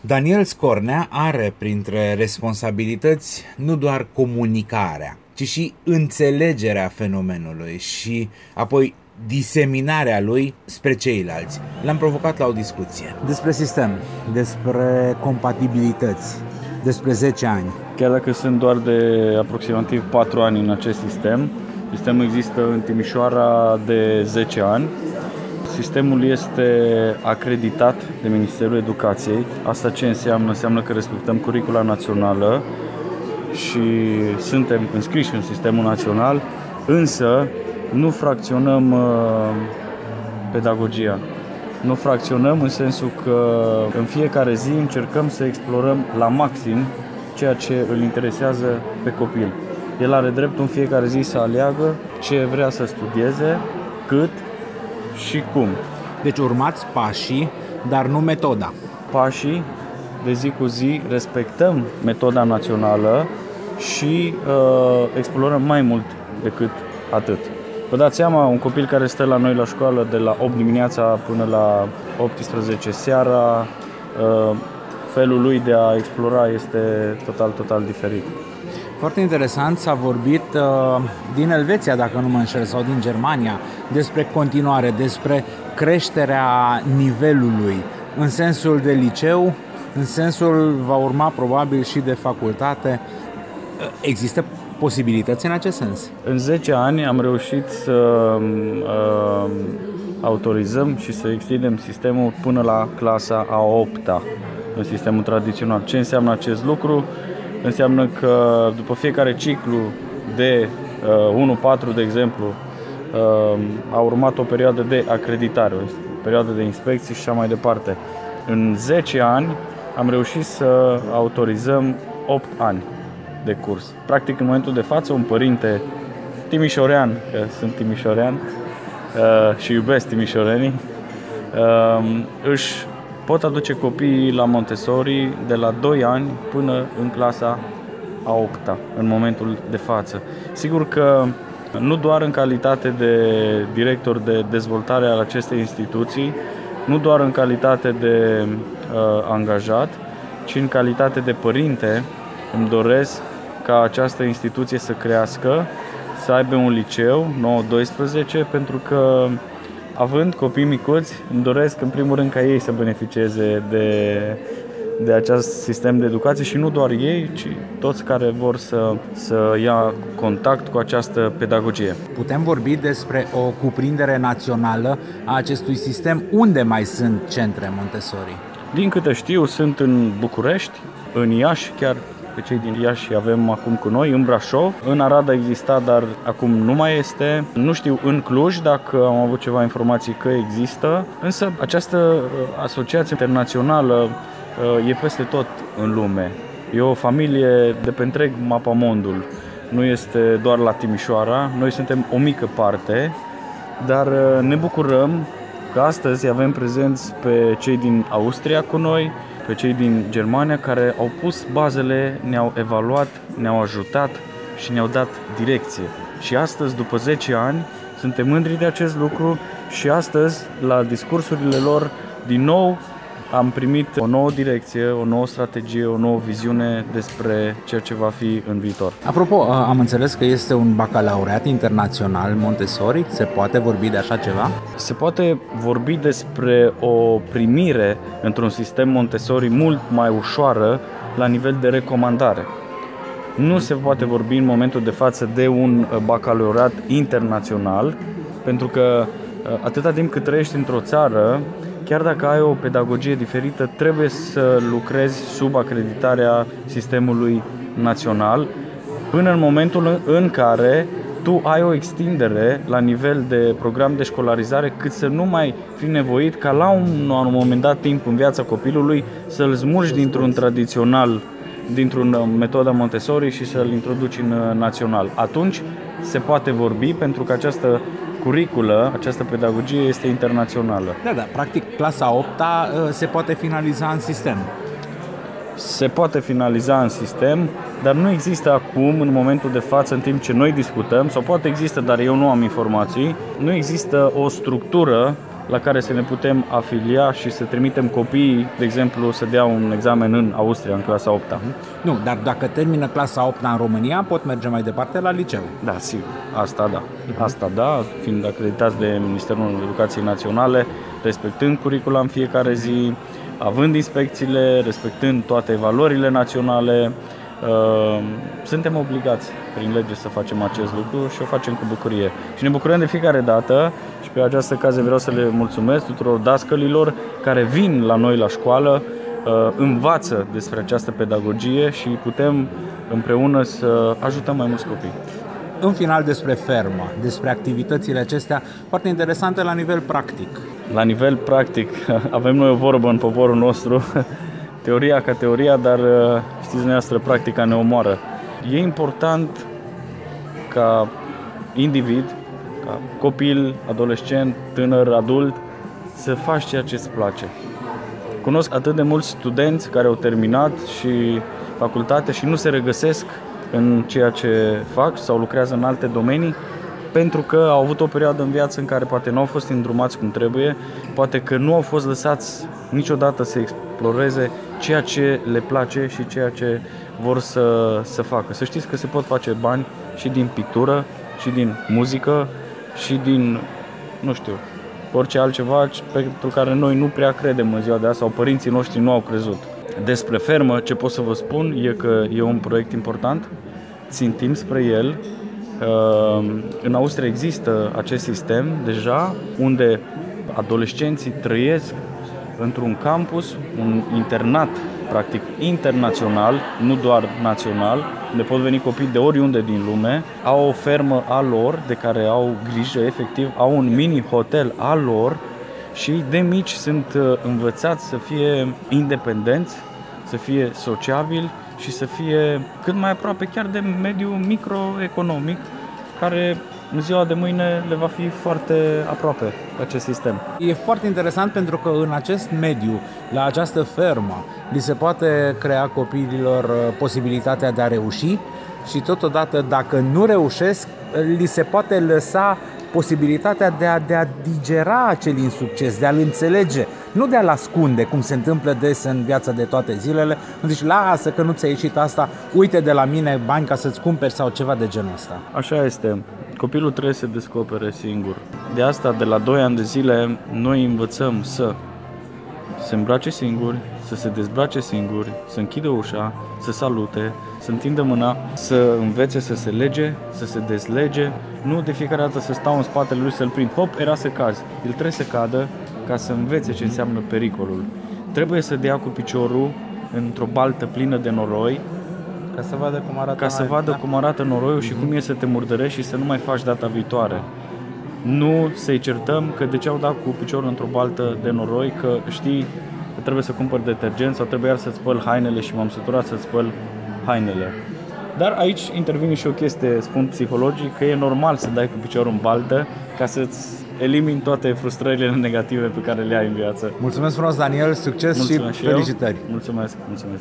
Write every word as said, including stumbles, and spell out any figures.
Daniel Scornea are printre responsabilități nu doar comunicarea, ci și înțelegerea fenomenului și apoi diseminarea lui spre ceilalți. L-am provocat la o discuție. Despre sistem, despre compatibilități, despre zece ani. Chiar dacă sunt doar de aproximativ patru ani în acest sistem, sistemul există în Timișoara de zece ani. Sistemul este acreditat de Ministerul Educației. Asta ce înseamnă? Înseamnă că respectăm curicula națională și suntem înscriși în sistemul național, însă nu fracționăm uh, pedagogia. Nu fracționăm în sensul că în fiecare zi încercăm să explorăm la maxim ceea ce îl interesează pe copil. El are dreptul în fiecare zi să aleagă ce vrea să studieze, cât și cum. Deci urmați pașii, dar nu metoda. Pașii de zi cu zi, respectăm metoda națională și uh, explorăm mai mult decât atât. Vă dați seama, un copil care stă la noi la școală de la opt dimineața până la optsprezece seara, uh, felul lui de a explora este total, total diferit. Foarte interesant, s-a vorbit uh, din Elveția, dacă nu mă înșel, sau din Germania, despre continuare, despre creșterea nivelului, în sensul de liceu, în sensul va urma probabil și de facultate. Există posibilități în acest sens? În zece ani am reușit să uh, autorizăm și să extindem sistemul până la clasa a opta, în sistemul tradițional. Ce înseamnă acest lucru? Înseamnă că după fiecare ciclu de uh, unu patru, de exemplu, uh, a urmat o perioadă de acreditare, o perioadă de inspecții și așa mai departe. În zece ani am reușit să autorizăm opt ani de curs. Practic, în momentul de față, un părinte timișorean, că sunt timișorean uh, și iubesc timișorenii, uh, își pot aduce copiii la Montessori de la doi ani până în clasa a opta, în momentul de față. Sigur că nu doar în calitate de director de dezvoltare al acestei instituții, nu doar în calitate de uh, angajat, ci în calitate de părinte îmi doresc ca această instituție să crească, să aibă un liceu nouă doisprezece, pentru că având copii micuți, îmi doresc în primul rând ca ei să beneficieze de, de acest sistem de educație și nu doar ei, ci toți care vor să, să ia contact cu această pedagogie. Putem vorbi despre o cuprindere națională a acestui sistem? Unde mai sunt centre Montessori? Din câte știu, sunt în București, în Iași, chiar pe cei din Iași avem acum cu noi, în Brașov, în Arad a existat, dar acum nu mai este. Nu știu în Cluj dacă am avut ceva informații că există, însă această asociație internațională e peste tot în lume. E o familie de pe întreg mapamondul. Nu este doar la Timișoara, noi suntem o mică parte, dar ne bucurăm că astăzi avem prezenți pe cei din Austria cu noi, pe cei din Germania, care au pus bazele, ne-au evaluat, ne-au ajutat și ne-au dat direcție. Și astăzi, după zece ani, suntem mândri de acest lucru și astăzi, la discursurile lor, din nou am primit o nouă direcție, o nouă strategie, o nouă viziune despre ceea ce va fi în viitor. Apropo, am înțeles că este un bacalaureat internațional Montessori. Se poate vorbi de așa ceva? Se poate vorbi despre o primire într-un sistem Montessori mult mai ușoară la nivel de recomandare. Nu se poate vorbi în momentul de față de un bacalaureat internațional, pentru că atâta timp cât trăiești într-o țară, chiar dacă ai o pedagogie diferită, trebuie să lucrezi sub acreditarea sistemului național până în momentul în care tu ai o extindere la nivel de program de școlarizare, cât să nu mai fi nevoit ca la un, un moment dat timp în viața copilului să-l smulgi dintr-un tradițional, dintr-un metoda Montessori și să-l introduci în național. Atunci se poate vorbi, pentru că această curiculă, această pedagogie este internațională. Da, da, practic clasa a opta se poate finaliza în sistem. Se poate finaliza în sistem, dar nu există acum, în momentul de față, în timp ce noi discutăm, sau poate există, dar eu nu am informații, nu există o structură la care să ne putem afilia și să trimitem copiii, de exemplu, să dea un examen în Austria, în clasa a opta. Nu, dar dacă termină clasa a opta în România, pot merge mai departe la liceu. Da, sigur. Asta da. Asta da, fiind acreditați de Ministerul Educației Naționale, respectând curicula în fiecare zi, având inspecțiile, respectând toate valorile naționale, suntem obligați prin lege să facem acest lucru și o facem cu bucurie. Și ne bucurăm de fiecare dată și pe această ocazie vreau să le mulțumesc tuturor dascălilor care vin la noi la școală, învață despre această pedagogie și putem împreună să ajutăm mai mulți copii. În final, despre fermă, despre activitățile acestea foarte interesante la nivel practic. La nivel practic, avem noi o vorbă în poporul nostru, teoria ca teoria, dar știți noastră, practica ne omoară. E important ca individ, ca copil, adolescent, tânăr, adult, să faci ceea ce îți place. Cunosc atât de mulți studenți care au terminat și facultate și nu se regăsesc în ceea ce fac sau lucrează în alte domenii, pentru că au avut o perioadă în viață în care poate nu au fost îndrumați cum trebuie, poate că nu au fost lăsați niciodată să exploreze ceea ce le place și ceea ce vor să, să facă. Să știți că se pot face bani și din pictură, și din muzică, și din, nu știu, orice altceva pentru care noi nu prea credem în ziua de azi sau părinții noștri nu au crezut. Despre fermă, ce pot să vă spun e că e un proiect important, țintim spre el. În Austria există acest sistem deja, unde adolescenții trăiesc într-un campus, un internat practic internațional, nu doar național, unde pot veni copii de oriunde din lume, au o fermă a lor de care au grijă efectiv, au un mini hotel al lor și de mici sunt învățați să fie independenți, să fie sociabili și să fie cât mai aproape chiar de mediul microeconomic, care în ziua de mâine le va fi foarte aproape acest sistem. E foarte interesant pentru că în acest mediu, la această fermă, li se poate crea copiilor posibilitatea de a reuși și totodată, dacă nu reușesc, li se poate lăsa posibilitatea de a, de a digera acel insucces, de a-l înțelege, nu de a-l ascunde, cum se întâmplă des în viața de toate zilele. Nu zici, lasă că nu ți-a ieșit asta, uite de la mine bani ca să-ți cumperi sau ceva de genul ăsta. Așa este. Copilul trebuie să se descopere singur. De asta, de la doi ani de zile, noi învățăm să se îmbrace singuri, să se dezbrace singuri, să închidă ușa, să salute, să întindă mâna, să învețe să se lege, să se dezlege, nu de fiecare dată să stau în spatele lui să-l prind. Hop, era să cazi. El trebuie să cadă ca să învețe ce înseamnă pericolul. Trebuie să dea cu piciorul într-o baltă plină de noroi, ca să vadă cum arată, ca să vadă cum arată noroiul și cum e să te murdărești și să nu mai faci data viitoare. Nu să-i certăm că de ce au dat cu piciorul într-o baltă de noroi, că știi că trebuie să cumpăr detergent sau trebuie iar să-ți spăl hainele și m-am săturat să-ți spăl hainele. Dar aici intervine și o chestie, spun psihologic, că e normal să dai cu piciorul în baltă ca să-ți elimini toate frustrările negative pe care le ai în viață. Mulțumesc frumos, Daniel, succes. Mulțumesc și felicitări! Mulțumesc, mulțumesc!